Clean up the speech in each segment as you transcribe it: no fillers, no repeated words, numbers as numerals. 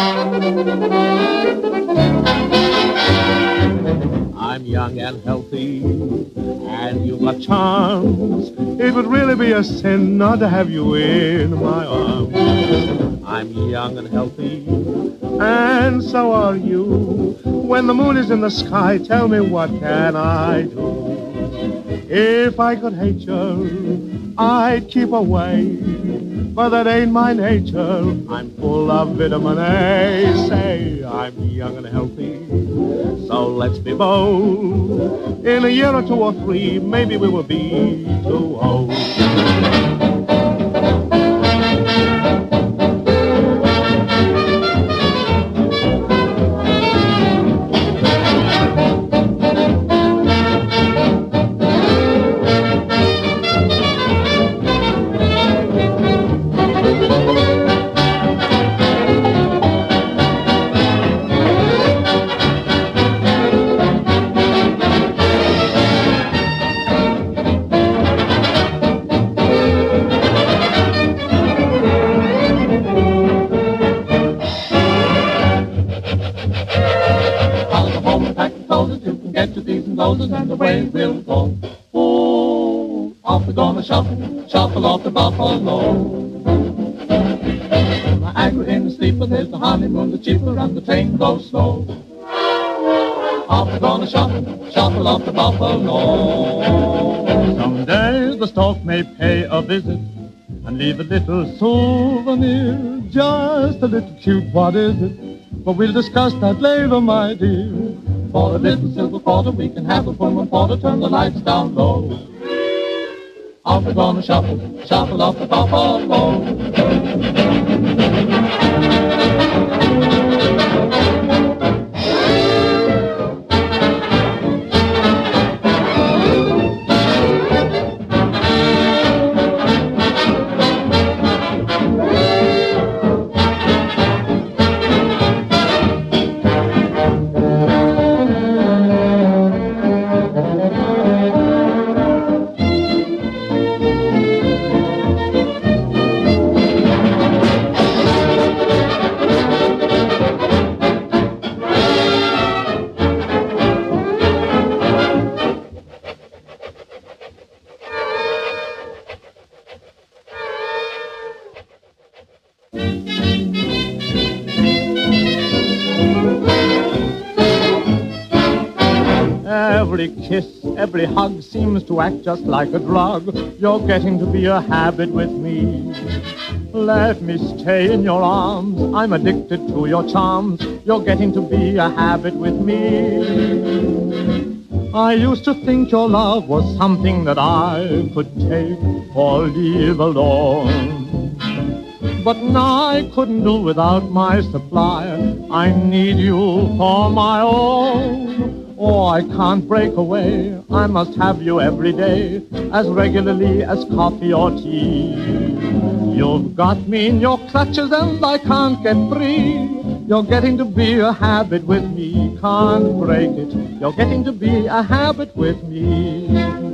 I'm young and healthy, and you've got charms. It would really be a sin not to have you in my arms. I'm young and healthy, and so are you. When the moon is in the sky, tell me what can I do? If I could hate you, I'd keep away, but that ain't my nature. I'm full of vitamin A. Say, I'm young and healthy, so let's be bold. In a year or two or three, maybe we will be too old. And away we'll go. Oh, off we're gonna shuffle, shuffle off the buffalo. Niagara in the sleeper, there's the honeymoon, the cheaper, and the train goes slow. Off we're gonna shuffle, shuffle off the buffalo. Someday the stork may pay a visit and leave a little souvenir, just a little cute, what is it? But we'll discuss that later, my dear. For a little silver quarter, we can have a Pullman porter, turn the lights down low. Off we're gonna shuffle, shuffle off the buffalo. Every kiss, every hug seems to act just like a drug. You're getting to be a habit with me. Let me stay in your arms. I'm addicted to your charms. You're getting to be a habit with me. I used to think your love was something that I could take or leave alone. But now I couldn't do without my supply. I need you for my own. Oh, I can't break away. I must have you every day, as regularly as coffee or tea. You've got me in your clutches and I can't get free. You're getting to be a habit with me. Can't break it. You're getting to be a habit with me.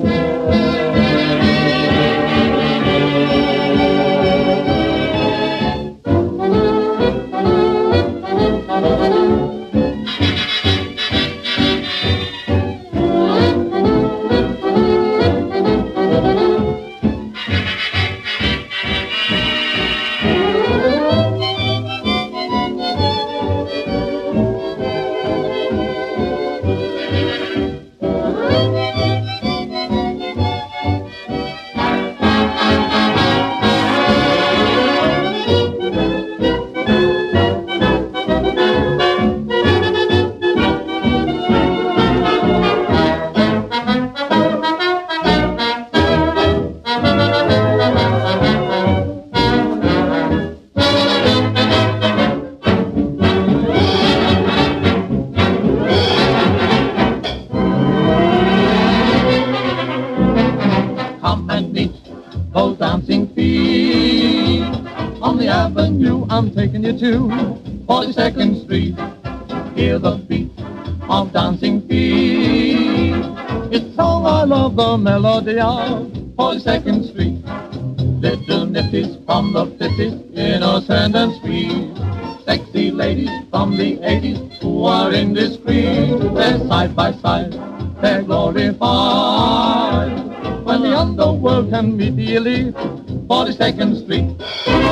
I'm taking you to 42nd Street. Hear the beat of dancing feet. It's song I love the melody of 42nd Street. Little nifties from the 50s, innocent and sweet. Sexy ladies from the 80s who are indiscreet. They're side by side, they're glorified. When the underworld can meet the elite, 42nd Street.